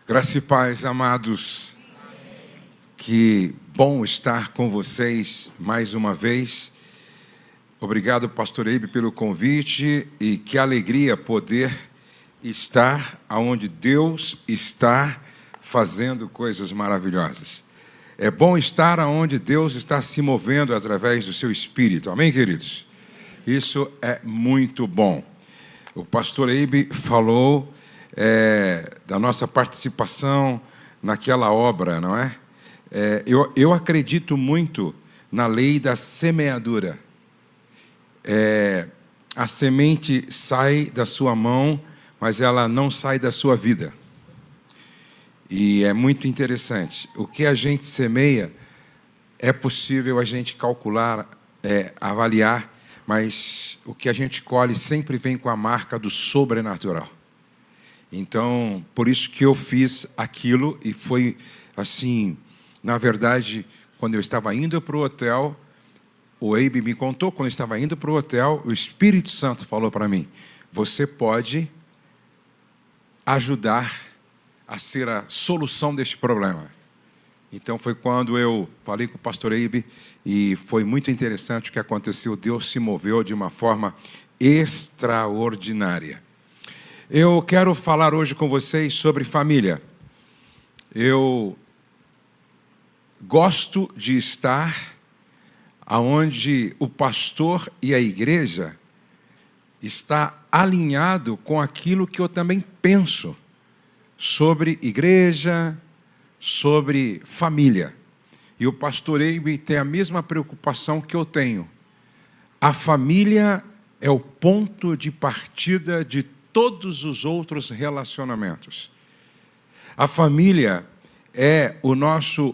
Graça e paz, amados. Que bom estar com vocês mais uma vez. Obrigado, pastor Eibe, pelo convite e que alegria poder estar onde Deus está fazendo coisas maravilhosas. É bom estar onde Deus está se movendo através do seu Espírito. Amém, queridos? Isso é muito bom. O pastor Eibe falou da nossa participação naquela obra, não é? Eu acredito muito na lei da semeadura. A semente sai da sua mão, mas ela não sai da sua vida. E é muito interessante. O que a gente semeia é possível a gente calcular, avaliar, mas o que a gente colhe sempre vem com a marca do sobrenatural. Então, por isso que eu fiz aquilo, e foi assim, na verdade, quando eu estava indo para o hotel, o Eibe me contou, quando eu estava indo para o hotel, o Espírito Santo falou para mim, você pode ajudar a ser a solução deste problema. Então foi quando eu falei com o pastor Eibe, e foi muito interessante o que aconteceu, Deus se moveu de uma forma extraordinária. Eu quero falar hoje com vocês sobre família. Eu gosto de estar onde o pastor e a igreja está alinhado com aquilo que eu também penso sobre igreja, sobre família. E o pastor Eibe tem a mesma preocupação que eu tenho. A família é o ponto de partida de todos os outros relacionamentos. A família é o nosso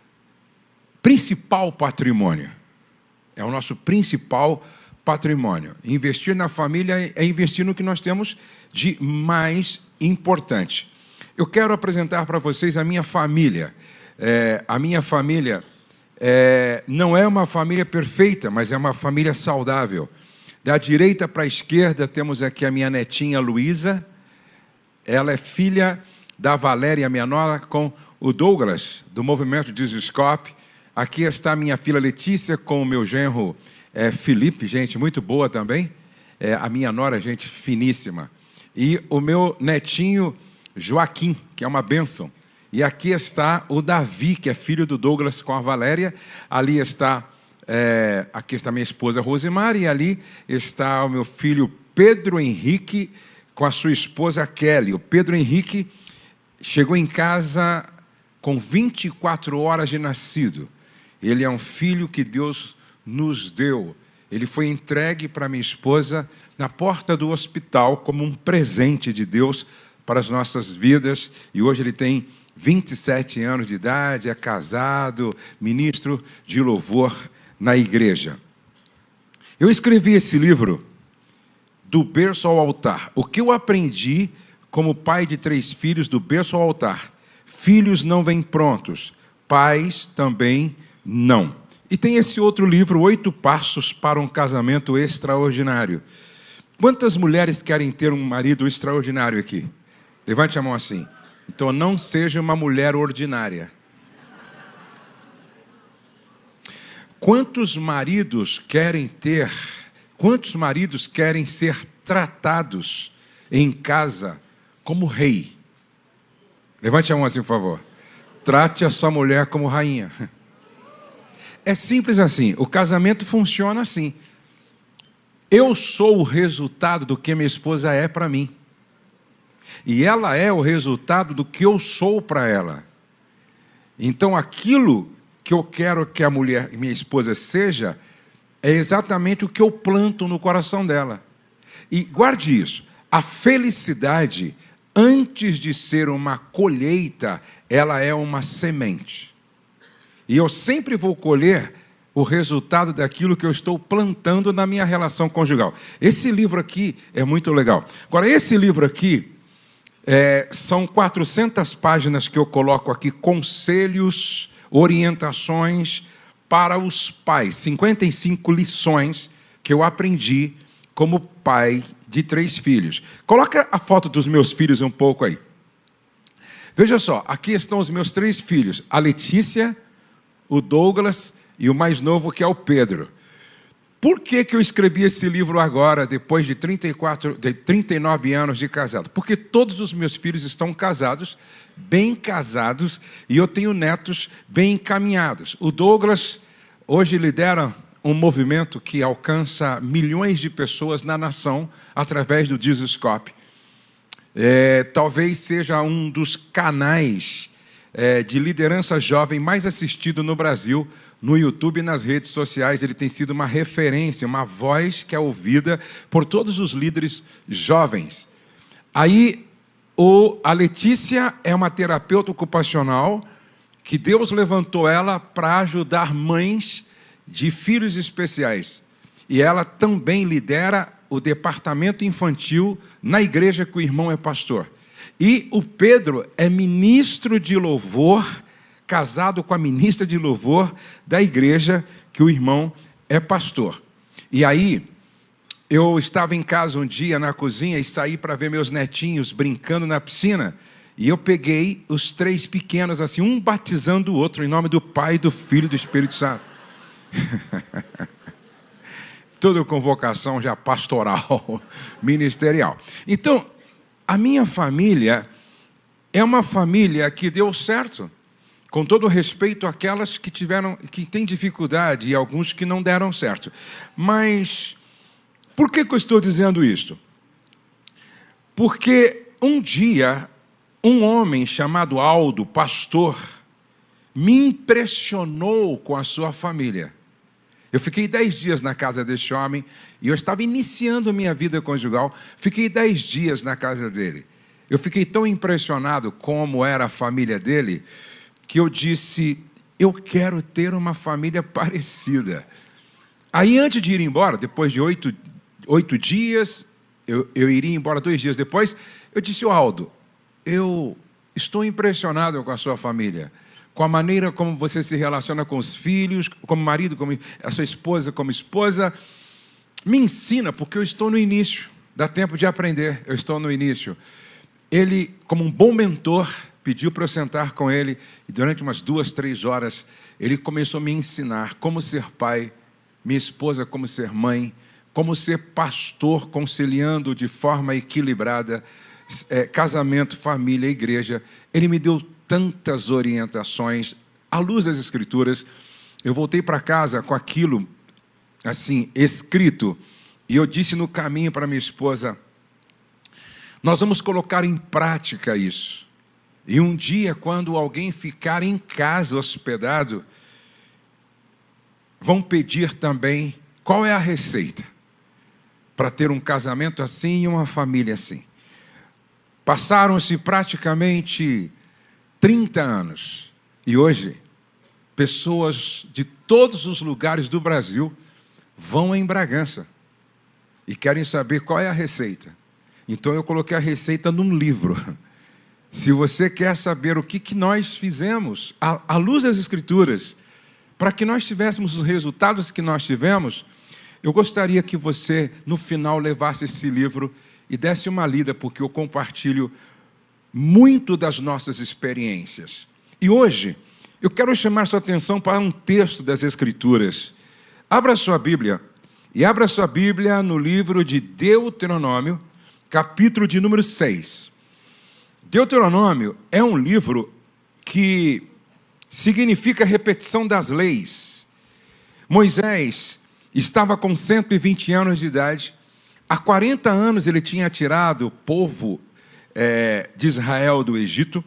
principal patrimônio. É o nosso principal patrimônio. Investir na família é investir no que nós temos de mais importante. Eu quero apresentar para vocês a minha família. A minha família não é uma família perfeita, mas é uma família saudável. Da direita para a esquerda, temos aqui a minha netinha Luísa. Ela é filha da Valéria, minha nora, com o Douglas, do movimento Desescope. Aqui está a minha filha Letícia, com o meu genro Felipe, gente muito boa também. A minha nora, gente finíssima. E o meu netinho Joaquim, que é uma bênção. E aqui está o Davi, que é filho do Douglas com a Valéria. Ali está... aqui está minha esposa Rosemar, e ali está o meu filho Pedro Henrique com a sua esposa Kelly. O Pedro Henrique chegou em casa com 24 horas de nascido. Ele é um filho que Deus nos deu. Ele foi entregue para minha esposa na porta do hospital como um presente de Deus para as nossas vidas, e hoje ele tem 27 anos de idade, é casado, ministro de louvor na igreja. Eu escrevi esse livro, Do Berço ao Altar. O que eu aprendi como pai de 3 filhos, do berço ao altar. Filhos não vêm prontos, pais também não. E tem esse outro livro, 8 Passos para um Casamento Extraordinário. Quantas mulheres querem ter um marido extraordinário aqui? Levante a mão assim. Então não seja uma mulher ordinária. Quantos maridos querem ser tratados em casa como rei? Levante a mão assim, por favor. Trate a sua mulher como rainha. É simples assim, o casamento funciona assim. Eu sou o resultado do que minha esposa é para mim. E ela é o resultado do que eu sou para ela. Então aquilo que eu quero que a mulher, minha esposa, seja, é exatamente o que eu planto no coração dela. E guarde isso, a felicidade, antes de ser uma colheita, ela é uma semente. E eu sempre vou colher o resultado daquilo que eu estou plantando na minha relação conjugal. Esse livro aqui é muito legal. Agora, esse livro aqui, são 400 páginas que eu coloco aqui, conselhos, orientações para os pais, 55 lições que eu aprendi como pai de 3 filhos. Coloca a foto dos meus filhos um pouco aí. Veja só, aqui estão os meus 3 filhos, a Letícia, o Douglas e o mais novo, que é o Pedro. Por que eu escrevi esse livro agora, depois de 39 anos de casado? Porque todos os meus filhos estão casados, bem casados, e eu tenho netos bem encaminhados. O Douglas hoje lidera um movimento que alcança milhões de pessoas na nação através do Dizoscope. Talvez seja um dos canais de liderança jovem mais assistido no Brasil, no YouTube e nas redes sociais. Ele tem sido uma referência, uma voz que é ouvida por todos os líderes jovens. Aí, a Letícia é uma terapeuta ocupacional que Deus levantou ela para ajudar mães de filhos especiais. E ela também lidera o departamento infantil na igreja que o irmão é pastor. E o Pedro é ministro de louvor, casado com a ministra de louvor da igreja que o irmão é pastor. E aí, eu estava em casa um dia na cozinha e saí para ver meus netinhos brincando na piscina. E eu peguei os 3 pequenos, assim, um batizando o outro, em nome do Pai, do Filho e do Espírito Santo. Toda convocação já pastoral, ministerial. Então, a minha família é uma família que deu certo, com todo respeito àquelas que têm dificuldade e alguns que não deram certo. Mas por que eu estou dizendo isso? Porque um dia, um homem chamado Aldo, pastor, me impressionou com a sua família. Eu fiquei 10 dias na casa deste homem e eu estava iniciando a minha vida conjugal. Fiquei 10 dias na casa dele. Eu fiquei tão impressionado como era a família dele que eu disse, eu quero ter uma família parecida. Aí, antes de ir embora, depois de 8 dias, eu iria embora 2 dias depois, eu disse, Aldo, eu estou impressionado com a sua família, com a maneira como você se relaciona com os filhos, como marido, como a sua esposa, como esposa. Me ensina, porque eu estou no início. Dá tempo de aprender, eu estou no início. Ele, como um bom mentor, pediu para eu sentar com ele, e durante umas 2, 3 horas, ele começou a me ensinar como ser pai, minha esposa como ser mãe, como ser pastor, conciliando de forma equilibrada casamento, família, igreja. Ele me deu tantas orientações, à luz das Escrituras. Eu voltei para casa com aquilo, assim, escrito, e eu disse no caminho para minha esposa, nós vamos colocar em prática isso. E um dia, quando alguém ficar em casa hospedado, vão pedir também qual é a receita para ter um casamento assim e uma família assim. Passaram-se praticamente 30 anos. E hoje, pessoas de todos os lugares do Brasil vão em Bragança e querem saber qual é a receita. Então eu coloquei a receita num livro. Se você quer saber o que nós fizemos, à luz das Escrituras, para que nós tivéssemos os resultados que nós tivemos, eu gostaria que você, no final, levasse esse livro e desse uma lida, porque eu compartilho muito das nossas experiências. E hoje, eu quero chamar sua atenção para um texto das Escrituras. Abra sua Bíblia, e abra sua Bíblia no livro de Deuteronômio, capítulo de número 6. Deuteronômio é um livro que significa repetição das leis. Moisés estava com 120 anos de idade. Há 40 anos ele tinha tirado o povo de Israel do Egito.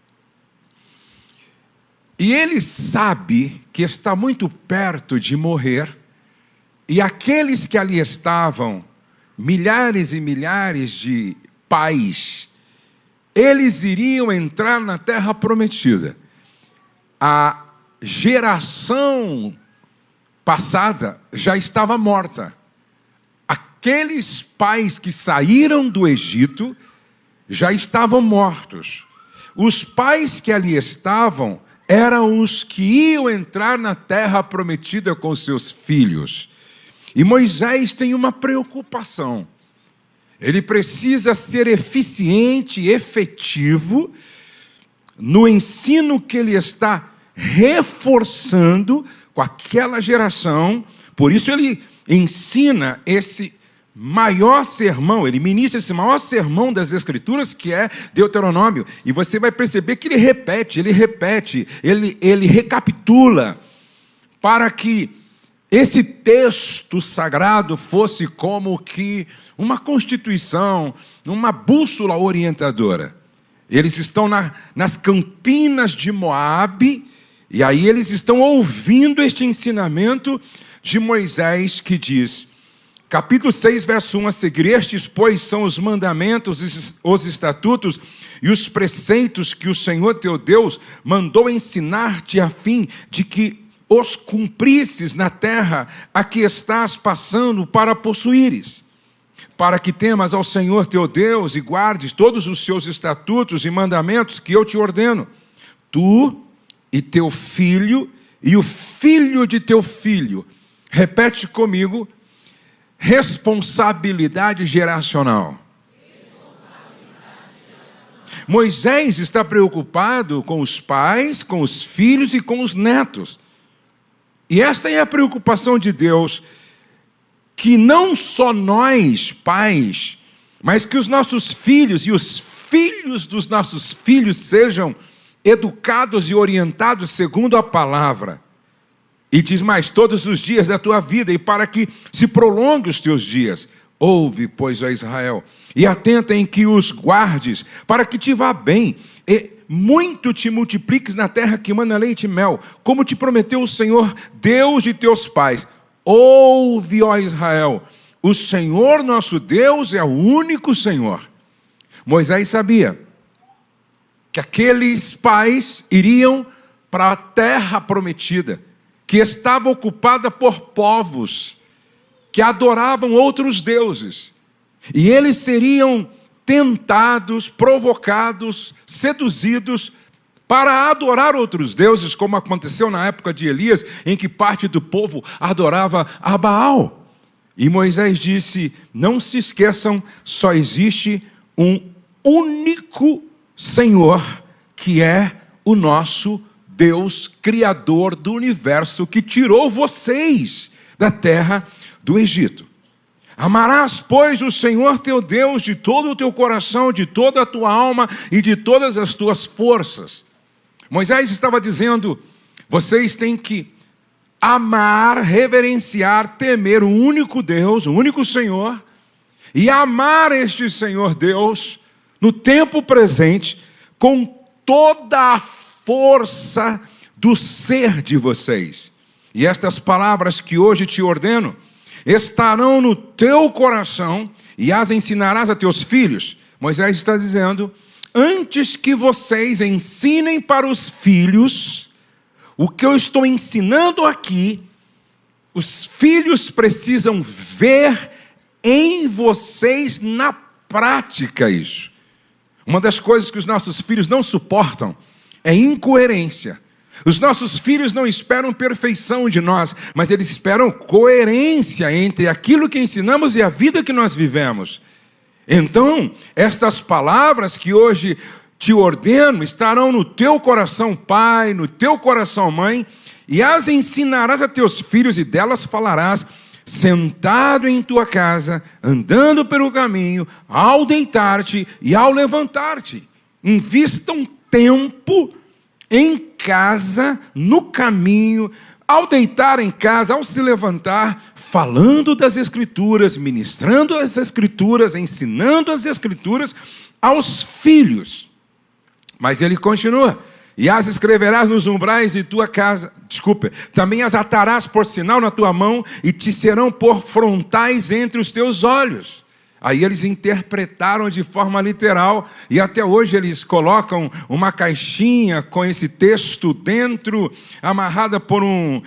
E ele sabe que está muito perto de morrer. E aqueles que ali estavam, milhares e milhares de pais, eles iriam entrar na terra prometida. A geração passada já estava morta. Aqueles pais que saíram do Egito já estavam mortos. Os pais que ali estavam eram os que iam entrar na terra prometida com seus filhos. E Moisés tem uma preocupação. Ele precisa ser eficiente, efetivo, no ensino que ele está reforçando com aquela geração. Por isso ele ensina esse maior sermão, ele ministra esse maior sermão das Escrituras, que é Deuteronômio. E você vai perceber que ele repete, ele recapitula, para que esse texto sagrado fosse como que uma constituição, uma bússola orientadora. Eles estão nas campinas de Moabe, e aí eles estão ouvindo este ensinamento de Moisés, que diz, capítulo 6, verso 1 a seguir: estes, pois, são os mandamentos, os estatutos e os preceitos que o Senhor teu Deus mandou ensinar-te, a fim de que os cumprisses na terra a que estás passando para possuíres, para que temas ao Senhor teu Deus e guardes todos os seus estatutos e mandamentos que eu te ordeno, tu e teu filho e o filho de teu filho. Repete comigo: responsabilidade geracional. Moisés está preocupado com os pais, com os filhos e com os netos. E esta é a preocupação de Deus, que não só nós, pais, mas que os nossos filhos e os filhos dos nossos filhos sejam educados e orientados segundo a palavra. E diz mais: todos os dias da tua vida, e para que se prolongue os teus dias. Ouve, pois, ó Israel, e atenta em que os guardes, para que te vá bem, e muito te multipliques na terra que mana leite e mel, como te prometeu o Senhor, Deus de teus pais. Ouve, ó Israel, o Senhor nosso Deus é o único Senhor. Moisés sabia que aqueles pais iriam para a terra prometida, que estava ocupada por povos que adoravam outros deuses, e eles seriam tentados, provocados, seduzidos para adorar outros deuses, como aconteceu na época de Elias, em que parte do povo adorava a Baal. E Moisés disse: não se esqueçam, só existe um único Senhor, que é o nosso Deus, Criador do universo, que tirou vocês da terra do Egito. Amarás, pois, o Senhor teu Deus de todo o teu coração, de toda a tua alma e de todas as tuas forças. Moisés estava dizendo: vocês têm que amar, reverenciar, temer o único Deus, o único Senhor, e amar este Senhor Deus no tempo presente, com toda a força do ser de vocês. E estas palavras que hoje te ordeno estarão no teu coração e as ensinarás a teus filhos. Moisés está dizendo: antes que vocês ensinem para os filhos o que eu estou ensinando aqui, os filhos precisam ver em vocês na prática isso. Uma das coisas que os nossos filhos não suportam é incoerência. Os nossos filhos não esperam perfeição de nós, mas eles esperam coerência entre aquilo que ensinamos e a vida que nós vivemos. Então, estas palavras que hoje te ordeno estarão no teu coração, pai, no teu coração, mãe, e as ensinarás a teus filhos, e delas falarás, sentado em tua casa, andando pelo caminho, ao deitar-te e ao levantar-te. Invista um tempo em casa, no caminho, ao deitar em casa, ao se levantar, falando das Escrituras, ministrando as Escrituras, ensinando as Escrituras aos filhos. Mas ele continua: e as escreverás nos umbrais de tua casa, também as atarás por sinal na tua mão, e te serão por frontais entre os teus olhos. Aí eles interpretaram de forma literal, e até hoje eles colocam uma caixinha com esse texto dentro, amarrada por um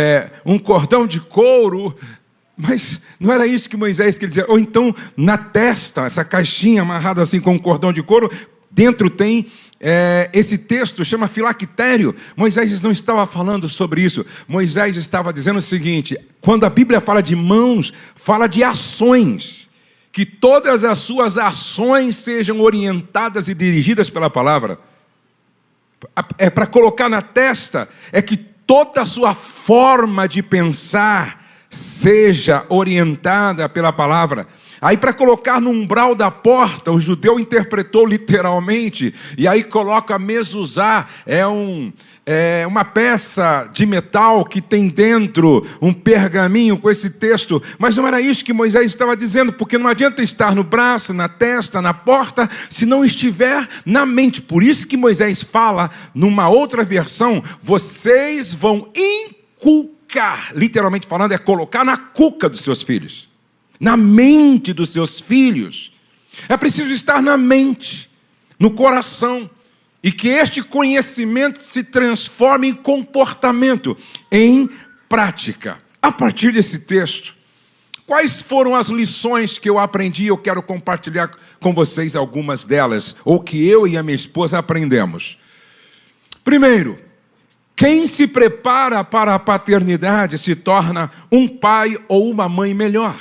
cordão de couro. Mas não era isso que Moisés queria dizer. Ou então, na testa, essa caixinha amarrada assim com um cordão de couro, dentro tem esse texto, chama filactério. Moisés não estava falando sobre isso. Moisés estava dizendo o seguinte: quando a Bíblia fala de mãos, fala de ações. Que todas as suas ações sejam orientadas e dirigidas pela palavra. é para colocar na testa, é que toda a sua forma de pensar seja orientada pela palavra. Aí, para colocar no umbral da porta, o judeu interpretou literalmente, e aí coloca mezuzá, é uma peça de metal que tem dentro um pergaminho com esse texto, mas não era isso que Moisés estava dizendo, porque não adianta estar no braço, na testa, na porta, se não estiver na mente. Por isso que Moisés fala, numa outra versão, vocês vão inculcar, literalmente falando, é colocar na cuca dos seus filhos. Na mente dos seus filhos. É preciso estar na mente, no coração, e que este conhecimento se transforme em comportamento, em prática. A partir desse texto, quais foram as lições que eu aprendi? Eu quero compartilhar com vocês algumas delas, ou que eu e a minha esposa aprendemos. Primeiro, quem se prepara para a paternidade se torna um pai ou uma mãe melhor.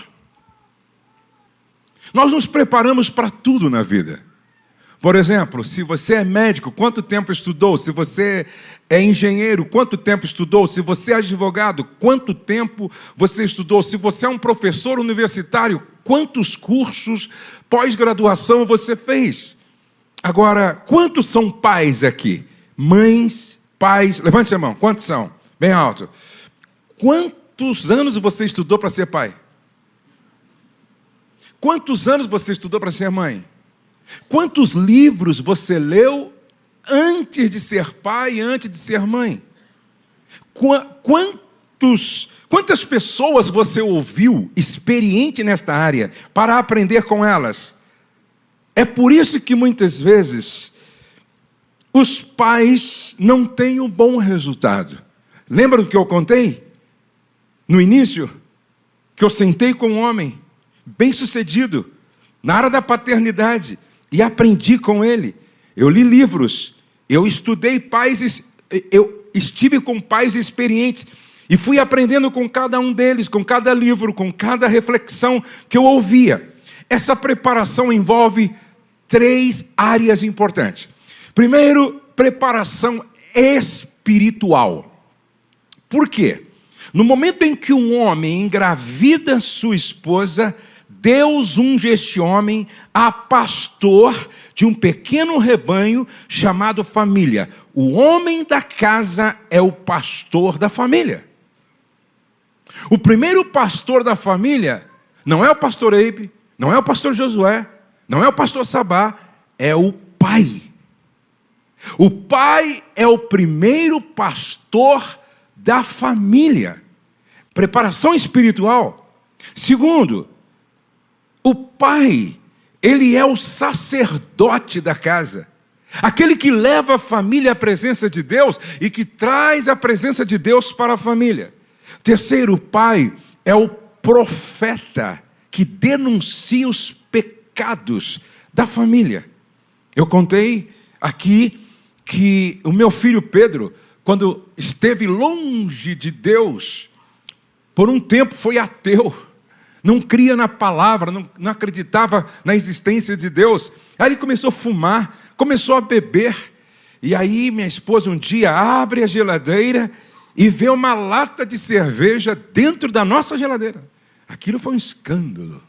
Nós nos preparamos para tudo na vida. Por exemplo, se você é médico, quanto tempo estudou? Se você é engenheiro, quanto tempo estudou? Se você é advogado, quanto tempo você estudou? Se você é um professor universitário, quantos cursos pós-graduação você fez? Agora, quantos são pais aqui? Mães, pais, levante a mão, quantos são? Bem alto. Quantos anos você estudou para ser pai? Quantos anos você estudou para ser mãe? Quantos livros você leu antes de ser pai e antes de ser mãe? Quantas pessoas você ouviu experiente nesta área para aprender com elas? É por isso que muitas vezes os pais não têm um bom resultado. Lembra do que eu contei? No início, que eu sentei com um homem bem-sucedido na área da paternidade e aprendi com ele. Eu li livros, eu estudei pais, eu estive com pais experientes e fui aprendendo com cada um deles, com cada livro, com cada reflexão que eu ouvia. Essa preparação envolve 3 áreas importantes. Primeiro, preparação espiritual. Por quê? No momento em que um homem engravida sua esposa, Deus unge este homem a pastor de um pequeno rebanho chamado família. O homem da casa é o pastor da família. O primeiro pastor da família não é o pastor Eibe, não é o pastor Josué, não é o pastor Sabá, é o pai. O pai é o primeiro pastor da família. Preparação espiritual. Segundo, o pai, ele é o sacerdote da casa. Aquele que leva a família à presença de Deus e que traz a presença de Deus para a família. Terceiro, o pai é o profeta que denuncia os pecados da família. Eu contei aqui que o meu filho Pedro, quando esteve longe de Deus, por um tempo foi ateu. Não cria na palavra, não acreditava na existência de Deus. Aí ele começou a fumar, começou a beber. E aí minha esposa um dia abre a geladeira e vê uma lata de cerveja dentro da nossa geladeira. Aquilo foi um escândalo.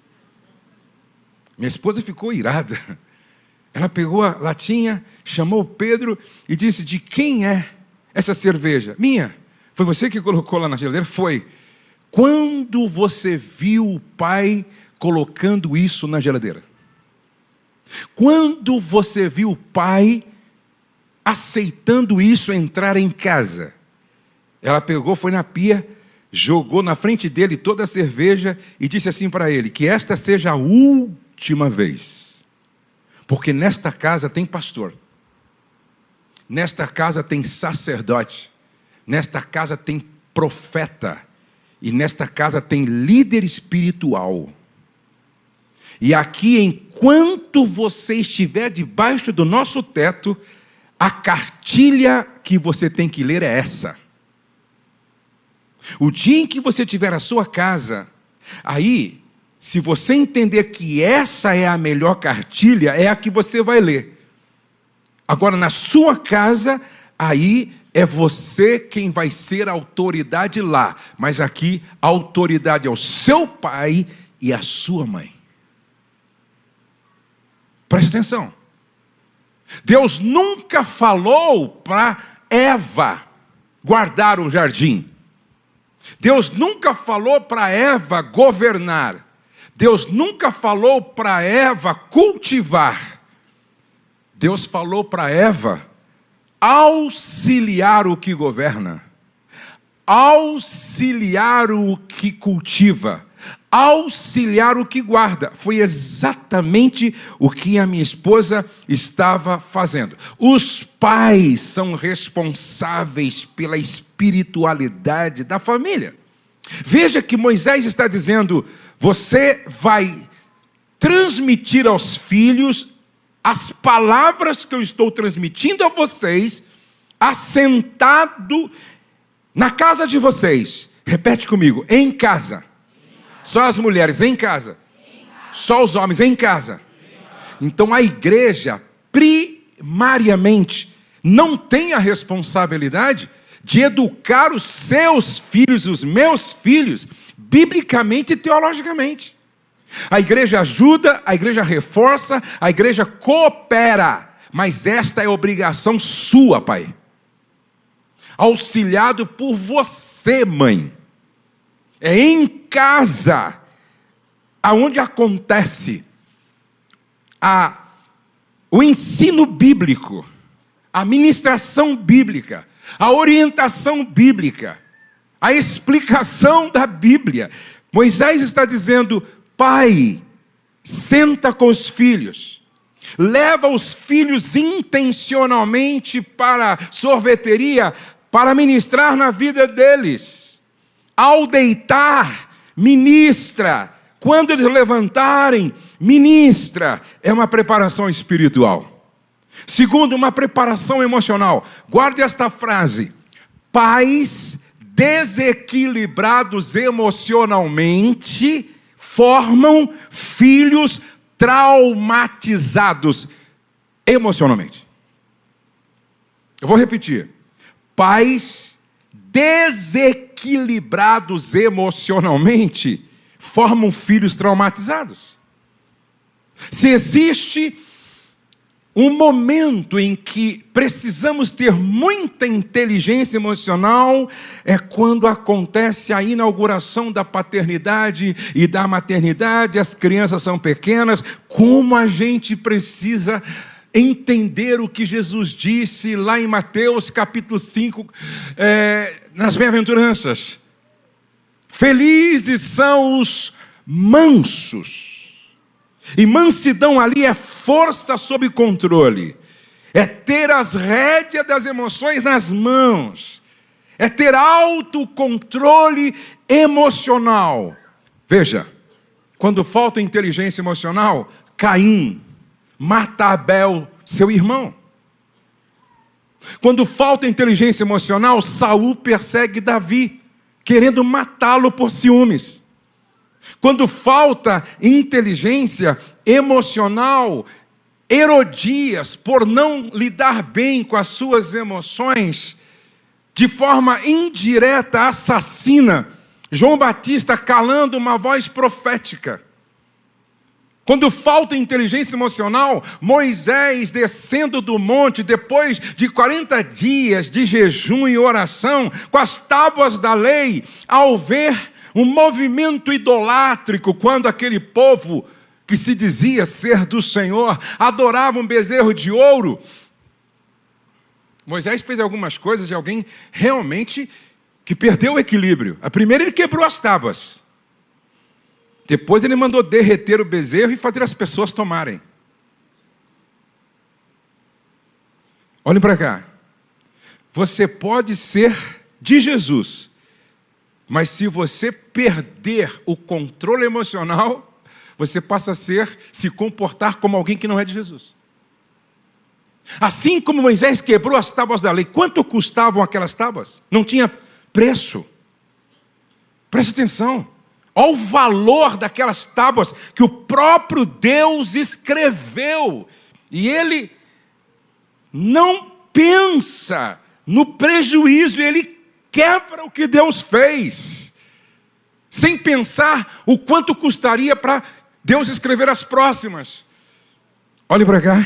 Minha esposa ficou irada. Ela pegou a latinha, chamou o Pedro e disse: de quem é essa cerveja? Minha. Foi você que colocou lá na geladeira? Foi. Quando você viu o pai colocando isso na geladeira? Quando você viu o pai aceitando isso entrar em casa? Ela pegou, foi na pia, jogou na frente dele toda a cerveja e disse assim para ele: que esta seja a última vez, porque nesta casa tem pastor, nesta casa tem sacerdote, nesta casa tem profeta, e nesta casa tem líder espiritual. E aqui, enquanto você estiver debaixo do nosso teto, a cartilha que você tem que ler é essa. O dia em que você tiver a sua casa, aí, se você entender que essa é a melhor cartilha, é a que você vai ler. Agora, na sua casa, aí é você quem vai ser a autoridade lá. Mas aqui, a autoridade é o seu pai e a sua mãe. Preste atenção. Deus nunca falou para Eva guardar o jardim. Deus nunca falou para Eva governar. Deus nunca falou para Eva cultivar. Deus falou para Eva auxiliar o que governa, auxiliar o que cultiva, auxiliar o que guarda. Foi exatamente o que a minha esposa estava fazendo. Os pais são responsáveis pela espiritualidade da família. Veja que Moisés está dizendo: você vai transmitir aos filhos as palavras que eu estou transmitindo a vocês, assentado na casa de vocês. Repete comigo: em casa. Só as mulheres em casa. Só os homens em casa. Então a igreja, primariamente, não tem a responsabilidade de educar os seus filhos, os meus filhos, biblicamente e teologicamente. A igreja ajuda, a igreja reforça, a igreja coopera, mas esta é obrigação sua, pai. Auxiliado por você, mãe. É em casa aonde acontece o ensino bíblico, a ministração bíblica, a orientação bíblica, a explicação da Bíblia. Moisés está dizendo: pai, senta com os filhos, leva os filhos intencionalmente para a sorveteria para ministrar na vida deles. Ao deitar, ministra. Quando eles levantarem, ministra. É uma preparação espiritual. Segundo, uma preparação emocional. Guarde esta frase: pais desequilibrados emocionalmente formam filhos traumatizados emocionalmente. Eu vou repetir. Pais desequilibrados emocionalmente formam filhos traumatizados. Se existe um momento em que precisamos ter muita inteligência emocional, é quando acontece a inauguração da paternidade e da maternidade. As crianças são pequenas. Como a gente precisa entender o que Jesus disse lá em Mateus capítulo 5, nas bem-aventuranças. Felizes são os mansos. E mansidão ali é força sob controle. É ter as rédeas das emoções nas mãos. É ter autocontrole emocional. Veja, quando falta inteligência emocional, Caim mata Abel, seu irmão. Quando falta inteligência emocional, Saul persegue Davi, querendo matá-lo por ciúmes. Quando falta inteligência emocional, Herodias, por não lidar bem com as suas emoções, de forma indireta, assassina João Batista, calando uma voz profética. Quando falta inteligência emocional, Moisés descendo do monte, depois de 40 dias de jejum e oração, com as tábuas da lei, ao ver um movimento idolátrico, quando aquele povo que se dizia ser do Senhor adorava um bezerro de ouro, Moisés fez algumas coisas de alguém realmente que perdeu o equilíbrio. A primeira, ele quebrou as tábuas. Depois ele mandou derreter o bezerro e fazer as pessoas tomarem. Olhem para cá. Você pode ser de Jesus, mas se você perder o controle emocional, você passa a se comportar como alguém que não é de Jesus. Assim como Moisés quebrou as tábuas da lei, quanto custavam aquelas tábuas? Não tinha preço. Preste atenção. Olha o valor daquelas tábuas que o próprio Deus escreveu. E ele não pensa no prejuízo, ele quebra o que Deus fez, sem pensar o quanto custaria para Deus escrever as próximas. Olhe para cá.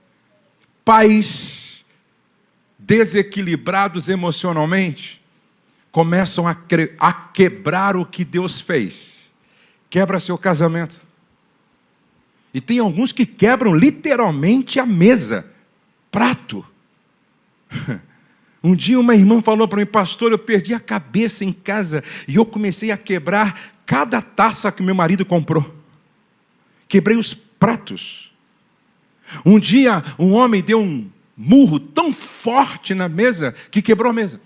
Pais desequilibrados emocionalmente começam a quebrar o que Deus fez. Quebra seu casamento. E tem alguns que quebram literalmente a mesa, prato. Um dia uma irmã falou para mim: pastor, eu perdi a cabeça em casa e eu comecei a quebrar cada taça que meu marido comprou. Quebrei os pratos. Um dia um homem deu um murro tão forte na mesa que quebrou a mesa.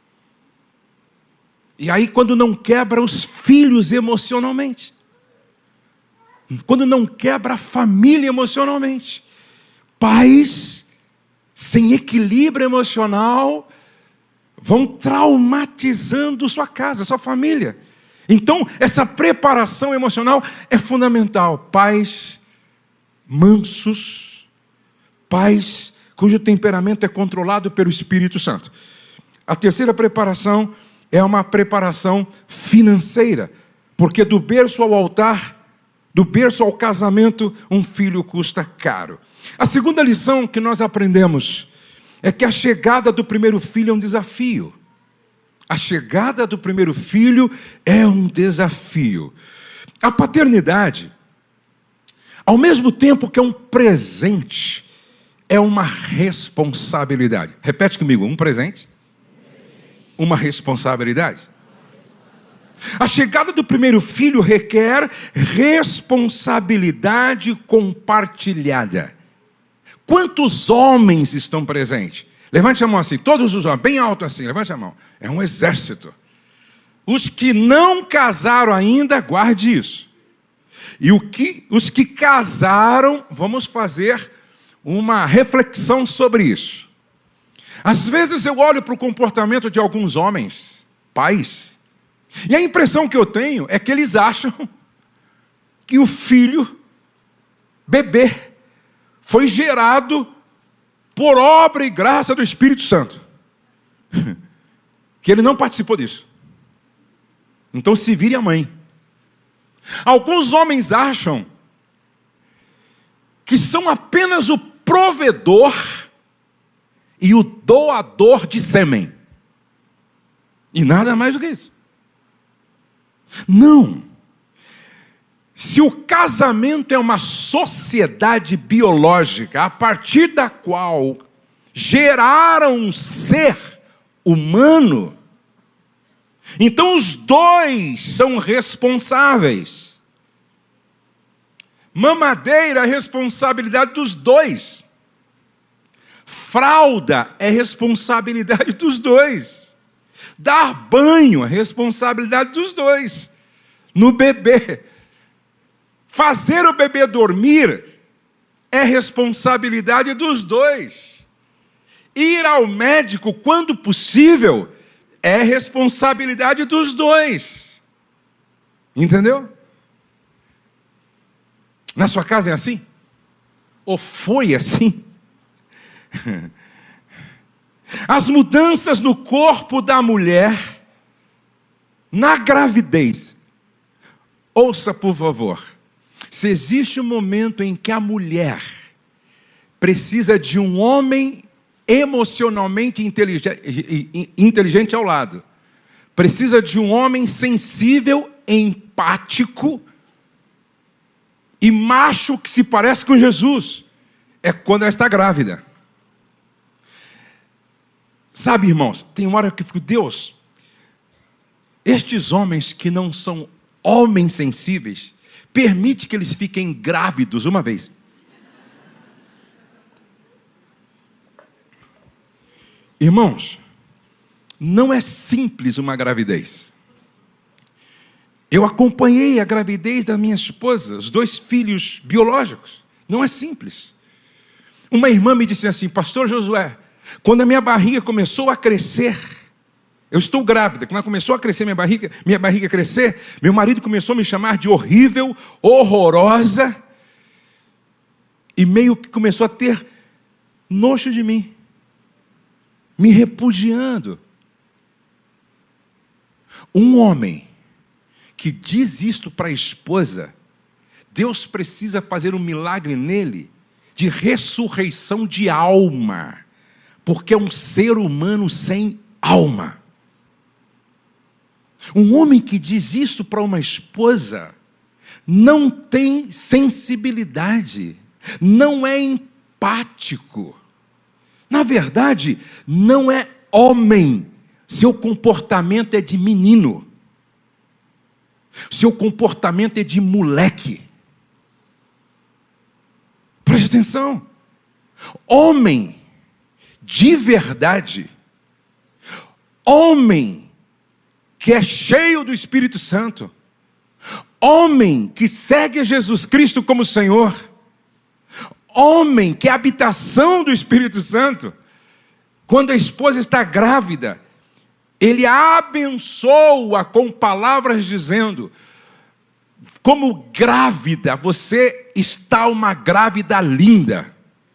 E aí, quando não quebra os filhos emocionalmente, quando não quebra a família emocionalmente, pais sem equilíbrio emocional vão traumatizando sua casa, sua família. Então, essa preparação emocional é fundamental. Pais mansos, pais cujo temperamento é controlado pelo Espírito Santo. A terceira preparação é uma preparação financeira, porque do berço ao altar, do berço ao casamento, um filho custa caro. A segunda lição que nós aprendemos é que a chegada do primeiro filho é um desafio. A chegada do primeiro filho é um desafio. A paternidade, ao mesmo tempo que é um presente, é uma responsabilidade. Repete comigo: um presente, uma responsabilidade. A chegada do primeiro filho requer responsabilidade compartilhada. Quantos homens estão presentes? Levante a mão assim, todos os homens, bem alto assim, levante a mão. É um exército. Os que não casaram ainda, guarde isso. E os que casaram, vamos fazer uma reflexão sobre isso. Às vezes eu olho para o comportamento de alguns homens, pais, e a impressão que eu tenho é que eles acham que o filho, bebê, foi gerado por obra e graça do Espírito Santo. Que ele não participou disso. Então se vire a mãe. Alguns homens acham que são apenas o provedor e o doador de sêmen. E nada mais do que isso. Não. Se o casamento é uma sociedade biológica, a partir da qual geraram um ser humano, então os dois são responsáveis. Mamadeira é responsabilidade dos dois. Fralda é responsabilidade dos dois. Dar banho é responsabilidade dos dois. No bebê. Fazer o bebê dormir é responsabilidade dos dois. Ir ao médico quando possível é responsabilidade dos dois. Entendeu? Na sua casa é assim? Ou foi assim? As mudanças no corpo da mulher na gravidez. Ouça, por favor. Se existe um momento em que a mulher precisa de um homem emocionalmente inteligente ao lado, precisa de um homem sensível, empático e macho que se parece com Jesus, é quando ela está grávida. Sabe, irmãos, tem uma hora que eu fico: Deus, estes homens que não são homens sensíveis, permite que eles fiquem grávidos uma vez. Irmãos, não é simples uma gravidez. Eu acompanhei a gravidez da minha esposa, os 2 filhos biológicos. Não é simples. Uma irmã me disse assim: pastor Josué, quando a minha barriga começou a crescer, eu estou grávida, quando começou a crescer minha barriga crescer, meu marido começou a me chamar de horrível, horrorosa, e meio que começou a ter nojo de mim, me repudiando. Um homem que diz isto para a esposa, Deus precisa fazer um milagre nele de ressurreição de alma, porque é um ser humano sem alma. Um homem que diz isso para uma esposa não tem sensibilidade, não é empático. Na verdade, não é homem. Seu comportamento é de menino. Seu comportamento é de moleque. Preste atenção. Homem de verdade, homem que é cheio do Espírito Santo, homem que segue Jesus Cristo como Senhor, homem que é a habitação do Espírito Santo, quando a esposa está grávida, ele a abençoa com palavras dizendo: como grávida, você está uma grávida linda.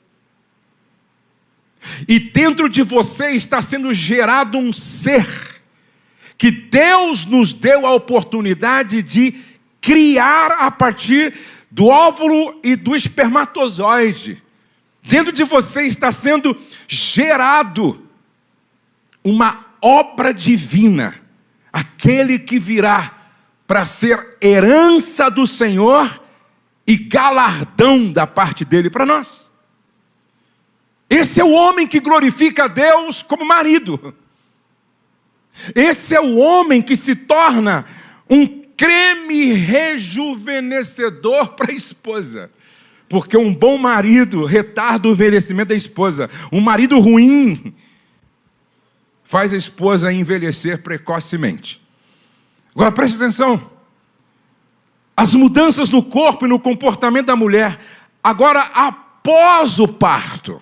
E dentro de você está sendo gerado um ser que Deus nos deu a oportunidade de criar a partir do óvulo e do espermatozoide. Dentro de você está sendo gerado uma obra divina, aquele que virá para ser herança do Senhor e galardão da parte dele para nós. Esse é o homem que glorifica a Deus como marido. Esse é o homem que se torna um creme rejuvenescedor para a esposa. Porque um bom marido retarda o envelhecimento da esposa. Um marido ruim faz a esposa envelhecer precocemente. Agora preste atenção. As mudanças no corpo e no comportamento da mulher, agora após o parto,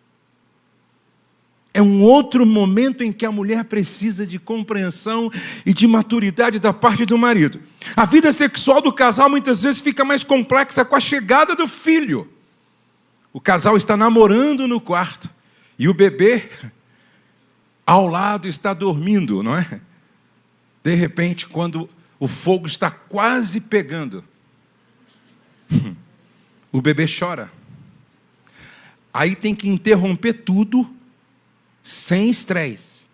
é um outro momento em que a mulher precisa de compreensão e de maturidade da parte do marido. A vida sexual do casal muitas vezes fica mais complexa com a chegada do filho. O casal está namorando no quarto e o bebê ao lado está dormindo, não é? De repente, quando o fogo está quase pegando, o bebê chora. Aí tem que interromper tudo, sem estresse,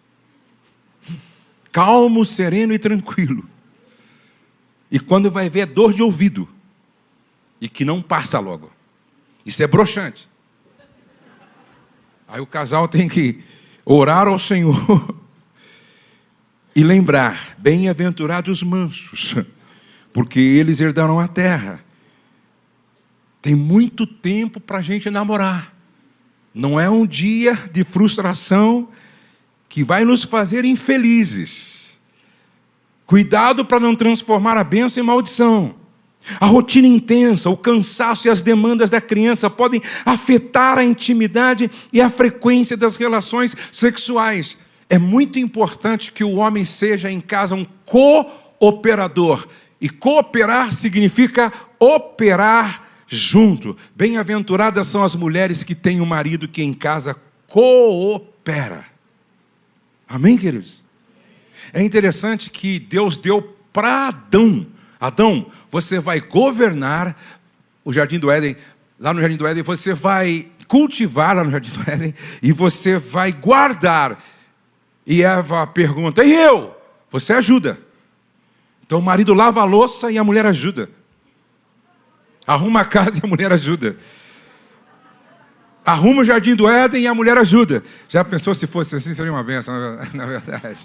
calmo, sereno e tranquilo. E quando vai ver, é dor de ouvido, e que não passa logo. Isso é broxante. Aí o casal tem que orar ao Senhor e lembrar: bem-aventurados os mansos, porque eles herdarão a terra. Tem muito tempo para a gente namorar. Não é um dia de frustração que vai nos fazer infelizes. Cuidado para não transformar a bênção em maldição. A rotina intensa, o cansaço e as demandas da criança podem afetar a intimidade e a frequência das relações sexuais. É muito importante que o homem seja em casa um cooperador. E cooperar significa operar junto. Bem-aventuradas são as mulheres que têm um marido que em casa coopera. Amém, queridos? É interessante que Deus deu para Adão: Adão, você vai governar o Jardim do Éden. Lá no Jardim do Éden você vai cultivar, lá no Jardim do Éden, e você vai guardar. E Eva pergunta: e eu? Você ajuda. Então o marido lava a louça e a mulher ajuda. Arruma a casa e a mulher ajuda. Arruma o Jardim do Éden e a mulher ajuda. Já pensou se fosse assim? Seria uma bênção, na verdade.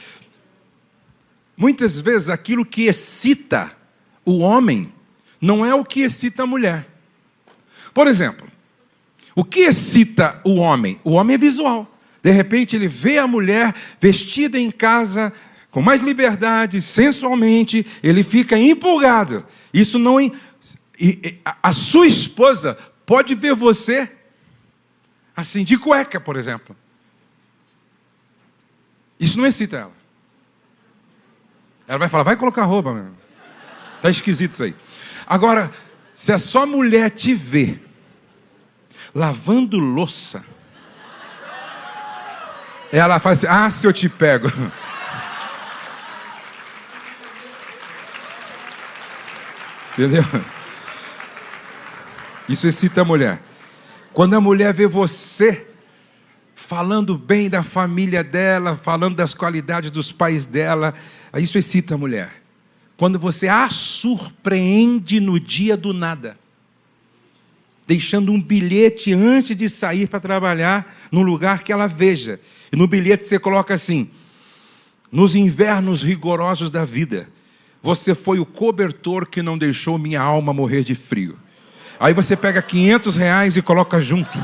Muitas vezes aquilo que excita o homem não é o que excita a mulher. Por exemplo, o que excita o homem? O homem é visual. De repente ele vê a mulher vestida em casa com mais liberdade, sensualmente, ele fica empolgado. Isso não... A sua esposa pode ver você assim, de cueca, por exemplo. Isso não excita ela. Ela vai falar: vai colocar roupa, meu. Está esquisito isso aí. Agora, se a sua mulher te ver lavando louça, Ela fala assim, ah, se eu te pego. Entendeu? Isso excita a mulher. Quando a mulher vê você falando bem da família dela, falando das qualidades dos pais dela, isso excita a mulher. Quando você a surpreende no dia do nada, deixando um bilhete antes de sair para trabalhar num lugar que ela veja. E no bilhete você coloca assim, nos invernos rigorosos da vida, você foi o cobertor que não deixou minha alma morrer de frio. Aí você pega R$500 e coloca junto.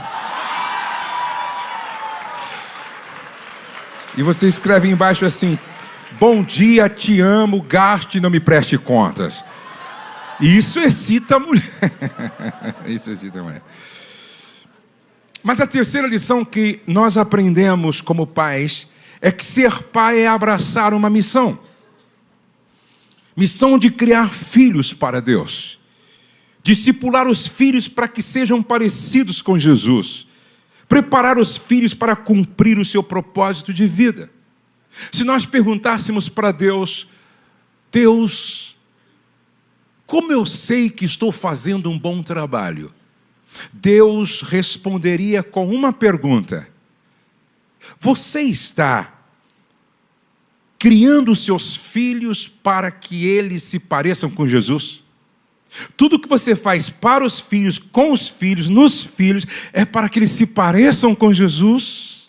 E você escreve embaixo assim, bom dia, te amo, gaste e não me preste contas. E isso excita a mulher. Isso excita a mulher. Mas a terceira lição que nós aprendemos como pais é que ser pai é abraçar uma missão. Missão de criar filhos para Deus. Discipular os filhos para que sejam parecidos com Jesus. Preparar os filhos para cumprir o seu propósito de vida. Se nós perguntássemos para Deus, Deus, como eu sei que estou fazendo um bom trabalho? Deus responderia com uma pergunta. Você está criando seus filhos para que eles se pareçam com Jesus? Tudo que você faz para os filhos, com os filhos, nos filhos, é para que eles se pareçam com Jesus?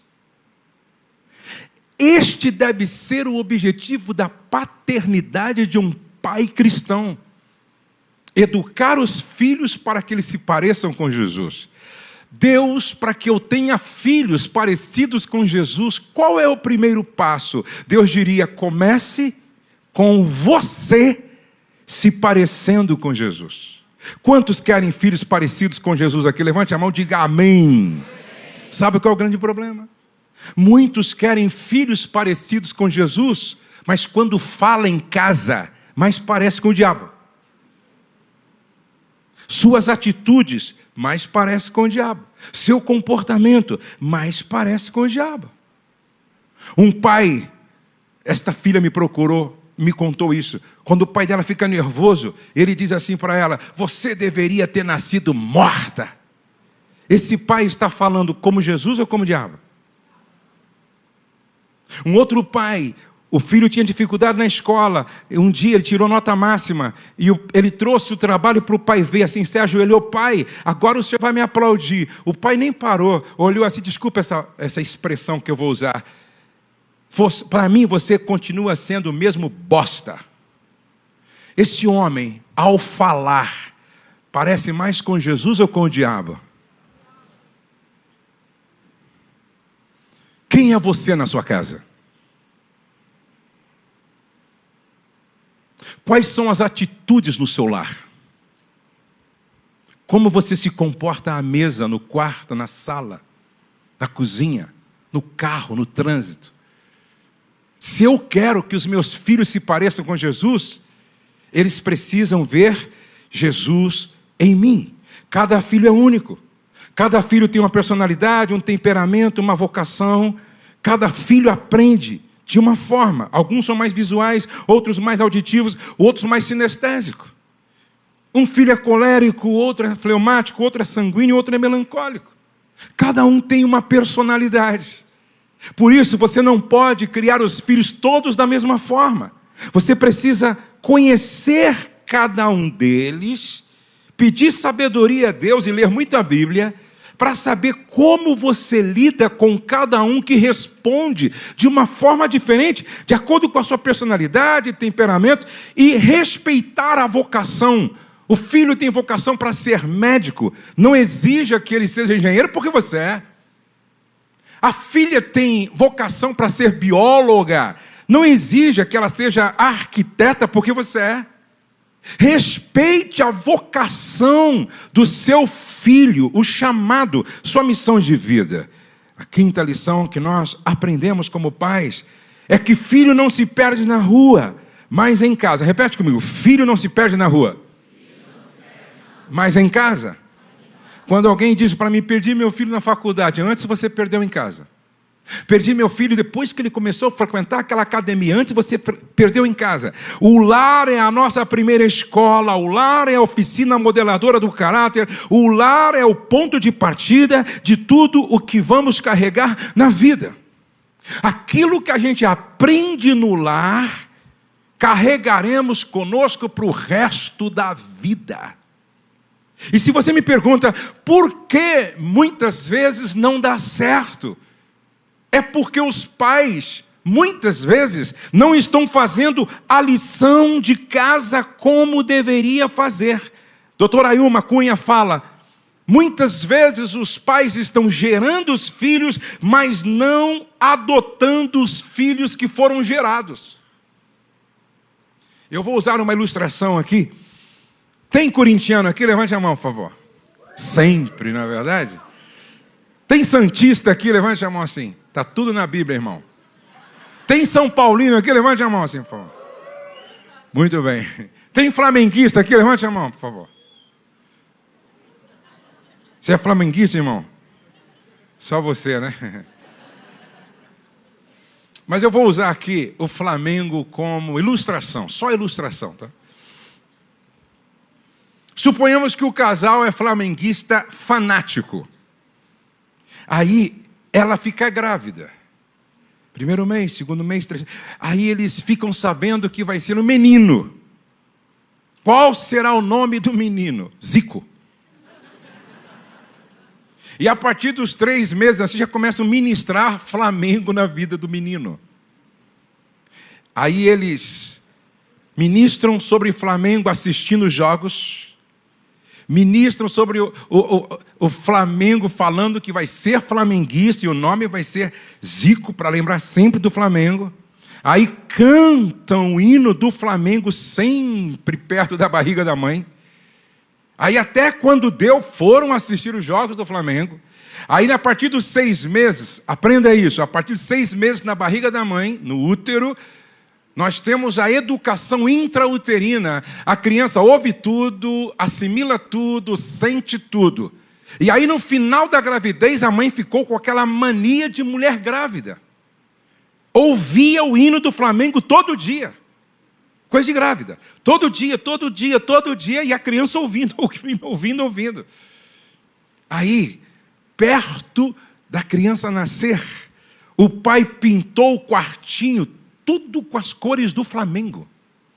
Este deve ser o objetivo da paternidade de um pai cristão. Educar os filhos para que eles se pareçam com Jesus. Deus, para que eu tenha filhos parecidos com Jesus, qual é o primeiro passo? Deus diria, comece com você se parecendo com Jesus. Quantos querem filhos parecidos com Jesus aqui? Levante a mão e diga amém. Sabe qual é o grande problema? Muitos querem filhos parecidos com Jesus, mas quando fala em casa, mais parece com o diabo. Suas atitudes mais parece com o diabo. Seu comportamento mais parece com o diabo. Um pai, esta filha me procurou, me contou isso. Quando o pai dela fica nervoso, ele diz assim para ela, você deveria ter nascido morta. Esse pai está falando como Jesus ou como o diabo? Um outro pai, o filho tinha dificuldade na escola, um dia ele tirou nota máxima, e ele trouxe o trabalho para o pai ver, assim, se ajoelhou, pai, agora o senhor vai me aplaudir. O pai nem parou, olhou assim, desculpa essa expressão que eu vou usar, para mim você continua sendo o mesmo bosta. Esse homem, ao falar, parece mais com Jesus ou com o diabo? Quem é você na sua casa? Quais são as atitudes no seu lar? Como você se comporta à mesa, no quarto, na sala, na cozinha, no carro, no trânsito? Se eu quero que os meus filhos se pareçam com Jesus, eles precisam ver Jesus em mim. Cada filho é único. Cada filho tem uma personalidade, um temperamento, uma vocação. Cada filho aprende de uma forma. Alguns são mais visuais, outros mais auditivos, outros mais sinestésicos. Um filho é colérico, outro é fleumático, outro é sanguíneo, outro é melancólico. Cada um tem uma personalidade. Por isso, você não pode criar os filhos todos da mesma forma. Você precisa conhecer cada um deles, pedir sabedoria a Deus e ler muito a Bíblia, para saber como você lida com cada um que responde de uma forma diferente, de acordo com a sua personalidade, temperamento, e respeitar a vocação. O filho tem vocação para ser médico, não exija que ele seja engenheiro porque você é. A filha tem vocação para ser bióloga, não exija que ela seja arquiteta porque você é. Respeite a vocação do seu filho, o chamado, sua missão de vida. A quinta lição que nós aprendemos como pais é que filho não se perde na rua, mas em casa. Repete comigo, filho não se perde na rua, mas em casa. Quando alguém diz para mim, perdi meu filho na faculdade, antes você perdeu em casa. Perdi meu filho depois que ele começou a frequentar aquela academia. Antes você perdeu em casa. O lar é a nossa primeira escola. O lar é a oficina modeladora do caráter. O lar é o ponto de partida de tudo o que vamos carregar na vida. Aquilo que a gente aprende no lar, carregaremos conosco para o resto da vida. E se você me pergunta, por que muitas vezes não dá certo? É porque os pais, muitas vezes, não estão fazendo a lição de casa como deveria fazer. Doutora Ailma Cunha fala, muitas vezes os pais estão gerando os filhos, mas não adotando os filhos que foram gerados. Eu vou usar uma ilustração aqui. Tem corintiano aqui? Levante a mão, por favor. Sempre, não é verdade? Tem santista aqui? Levante a mão assim. Está tudo na Bíblia, irmão. Tem São Paulino aqui? Levante a mão assim, por favor. Muito bem. Tem flamenguista aqui? Levante a mão, por favor. Você é flamenguista, irmão? Só você, né? Mas eu vou usar aqui o Flamengo como ilustração. Só ilustração, tá? Suponhamos que o casal é flamenguista fanático. Aí ela fica grávida. Primeiro mês, segundo mês, terceiro. Aí eles ficam sabendo que vai ser um menino. Qual será o nome do menino? Zico. E a partir dos 3 meses, assim, já começam a ministrar Flamengo na vida do menino. Aí eles ministram sobre Flamengo assistindo jogos. Ministram sobre o Flamengo falando que vai ser flamenguista e o nome vai ser Zico, para lembrar sempre do Flamengo. Aí cantam o hino do Flamengo sempre perto da barriga da mãe. Aí até quando deu, foram assistir os jogos do Flamengo. Aí a partir dos 6 meses, aprenda isso, a partir de 6 meses na barriga da mãe, no útero, nós temos a educação intrauterina. A criança ouve tudo, assimila tudo, sente tudo. E aí no final da gravidez, a mãe ficou com aquela mania de mulher grávida. Ouvia o hino do Flamengo todo dia. Coisa de grávida. Todo dia, todo dia, todo dia. E a criança ouvindo. Aí, perto da criança nascer, o pai pintou o quartinho tudo com as cores do Flamengo.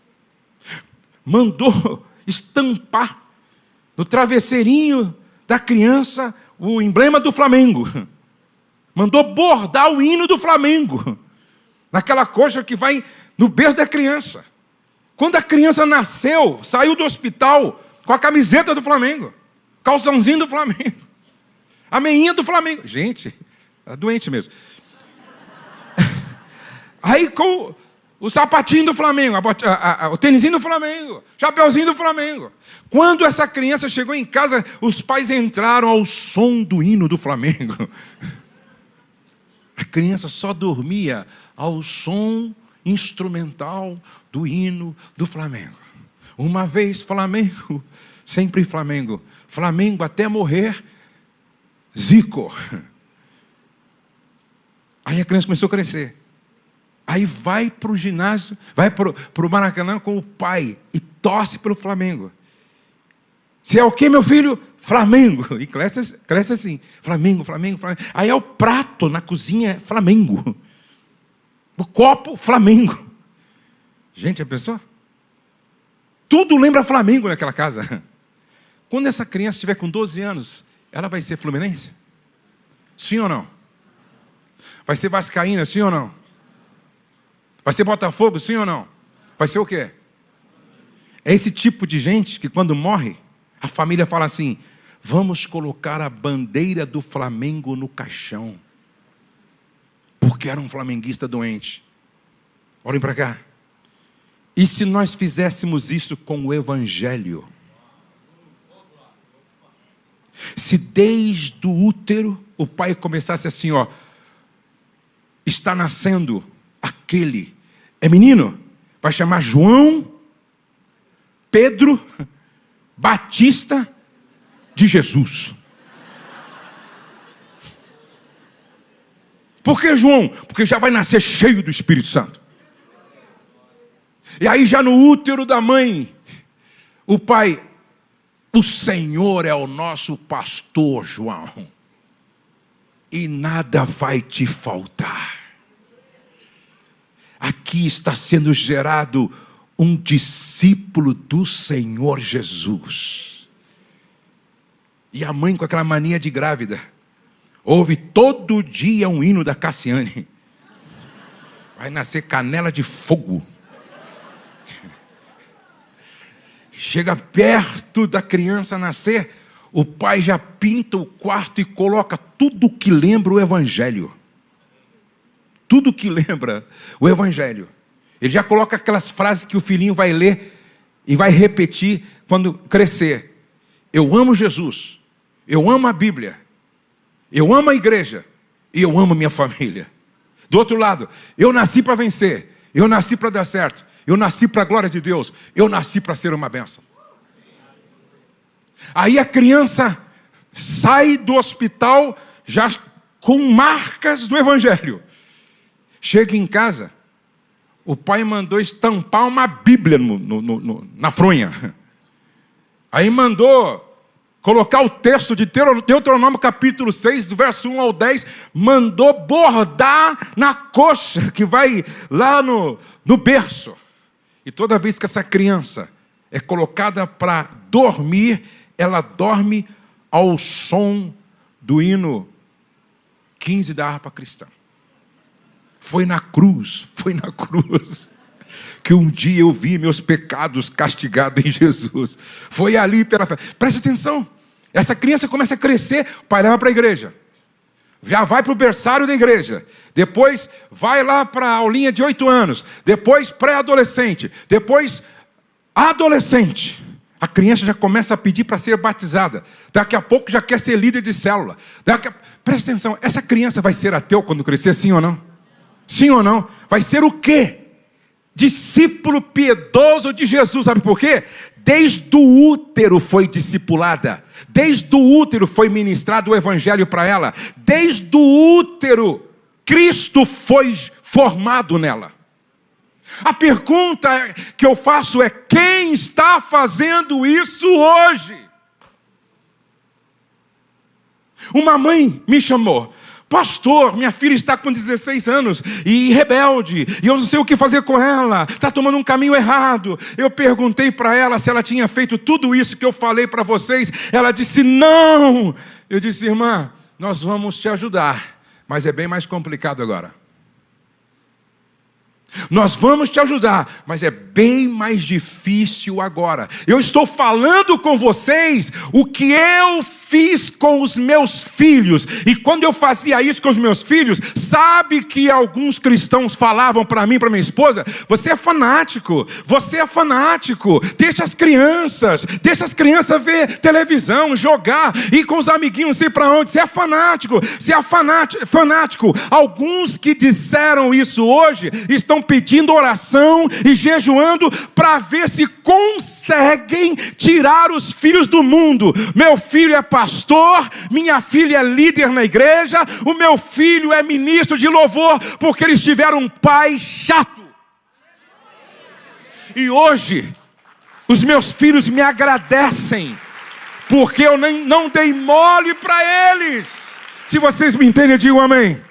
Mandou estampar no travesseirinho da criança o emblema do Flamengo. Mandou bordar o hino do Flamengo naquela coxa que vai no berço da criança. Quando a criança nasceu, saiu do hospital com a camiseta do Flamengo, calçãozinho do Flamengo, a meinha do Flamengo. Gente, é doente mesmo. Aí com o sapatinho do Flamengo, o tênisinho do Flamengo, chapeuzinho do Flamengo. Quando essa criança chegou em casa, os pais entraram ao som do hino do Flamengo. A criança só dormia ao som instrumental do hino do Flamengo. Uma vez Flamengo, sempre Flamengo. Flamengo até morrer, Zico. Aí a criança começou a crescer. Aí vai para o ginásio, vai para o Maracanã com o pai e torce pelo Flamengo. Você é o quê, meu filho? Flamengo. E cresce assim. Flamengo, Flamengo, Flamengo. Aí é o prato na cozinha, Flamengo. O copo, Flamengo. Gente, já pensou? Tudo lembra Flamengo naquela casa. Quando essa criança estiver com 12 anos, ela vai ser fluminense? Sim ou não? Vai ser vascaína, sim ou não? Vai ser Botafogo, sim ou não? Vai ser o quê? É esse tipo de gente que quando morre, a família fala assim, vamos colocar a bandeira do Flamengo no caixão. Porque era um flamenguista doente. Olhem para cá. E se nós fizéssemos isso com o Evangelho? Se desde o útero o pai começasse assim, ó, está nascendo aquele, é menino, vai chamar João, Pedro, Batista de Jesus. Por que, João? Porque já vai nascer cheio do Espírito Santo. E aí já no útero da mãe, o pai, o Senhor é o nosso pastor, João, e nada vai te faltar. Aqui está sendo gerado um discípulo do Senhor Jesus. E a mãe com aquela mania de grávida, ouve todo dia um hino da Cassiane. Vai nascer canela de fogo. Chega perto da criança nascer, o pai já pinta o quarto e coloca tudo que lembra o Evangelho. Tudo que lembra o Evangelho. Ele já coloca aquelas frases que o filhinho vai ler e vai repetir quando crescer. Eu amo Jesus, eu amo a Bíblia, eu amo a igreja e eu amo minha família. Do outro lado, eu nasci para vencer, eu nasci para dar certo, eu nasci para a glória de Deus, eu nasci para ser uma bênção. Aí a criança sai do hospital já com marcas do Evangelho. Chega em casa, o pai mandou estampar uma Bíblia na fronha. Aí mandou colocar o texto de Deuteronômio capítulo 6, do verso 1 ao 10, mandou bordar na coxa, que vai lá no berço. E toda vez que essa criança é colocada para dormir, ela dorme ao som do hino 15 da harpa cristã. Foi na cruz, que um dia eu vi meus pecados castigados em Jesus. Foi ali pela fé. Presta atenção, essa criança começa a crescer, o pai leva para a igreja. Já vai para o berçário da igreja. Depois vai lá para a aulinha de 8 anos. Depois pré-adolescente. Depois adolescente. A criança já começa a pedir para ser batizada. Daqui a pouco já quer ser líder de célula. Presta atenção, essa criança vai ser ateu quando crescer, sim ou não? Sim ou não? Vai ser o quê? Discípulo piedoso de Jesus. Sabe por quê? Desde o útero foi discipulada. Desde o útero foi ministrado o Evangelho para ela. Desde o útero, Cristo foi formado nela. A pergunta que eu faço é: quem está fazendo isso hoje? Uma mãe me chamou: pastor, minha filha está com 16 anos e rebelde, e eu não sei o que fazer com ela, está tomando um caminho errado. Eu perguntei para ela se ela tinha feito tudo isso que eu falei para vocês. Ela disse não. Eu disse: irmã, nós vamos te ajudar, mas é bem mais complicado agora. Nós vamos te ajudar, mas é bem mais difícil agora. Eu estou falando com vocês o que eu fiz com os meus filhos. E quando eu fazia isso com os meus filhos, sabe que alguns cristãos falavam para mim, para minha esposa: você é fanático, deixa as crianças ver televisão, jogar, ir com os amiguinhos, não sei para onde, você é fanático. Alguns que disseram isso hoje estão pedindo oração e jejuando para ver se conseguem tirar os filhos do mundo. Meu filho é pastor, minha filha é líder na igreja, o meu filho é ministro de louvor, porque eles tiveram um pai chato. E hoje os meus filhos me agradecem, porque eu não dei mole para eles. Se vocês me entendem, eu digo amém.